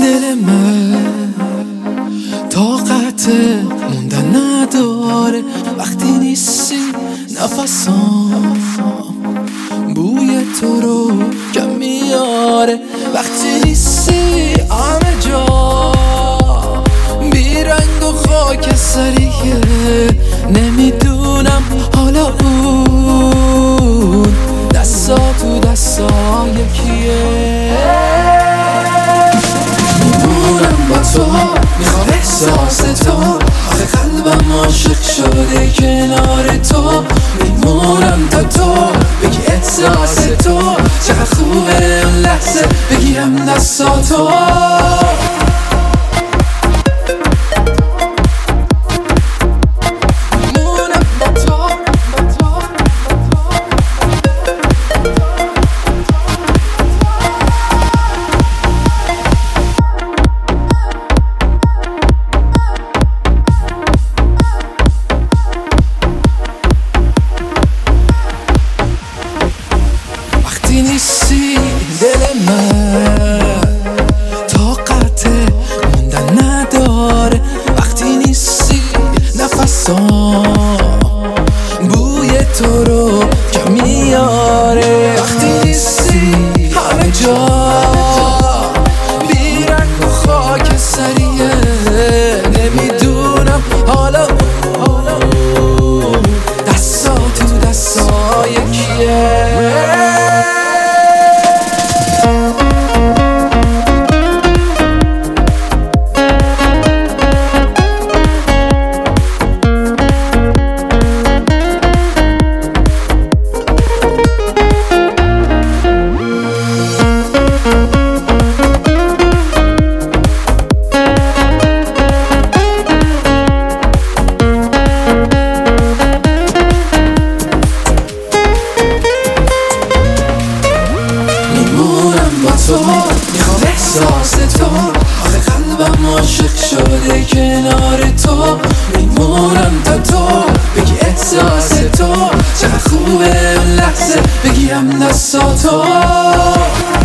دل من طاقت موندن نداره وقتی نیستی. نفسام بوی تو رو کم میاره وقتی نیستی. همه جا بیرنگ و خاکستریه. نمیدونم حالا اون دستا تو دستا یکیه. میمونم با تو، میخوام احساس تو. آخه قلبم عاشق شده کنار تو. میمونم تا تو بگی احساس تو. چقدر خوبه اون لحظه بگیرم دستاتو. وقتی نیستی دل من طاقت موندن نداره وقتی نیستی. نفسام بوی تو رو کم میاره وقتی نیستی. همه جا بیرنگ و خاکستریه. نمیدونم حالا دستا تو دستا یکیه. میخوام احساس تو. آخه قلبم عاشق شده کنار تو. میمونم تا تو بگی احساس تو. چقدر خوبه اون لحظه بگیرم دستاتو.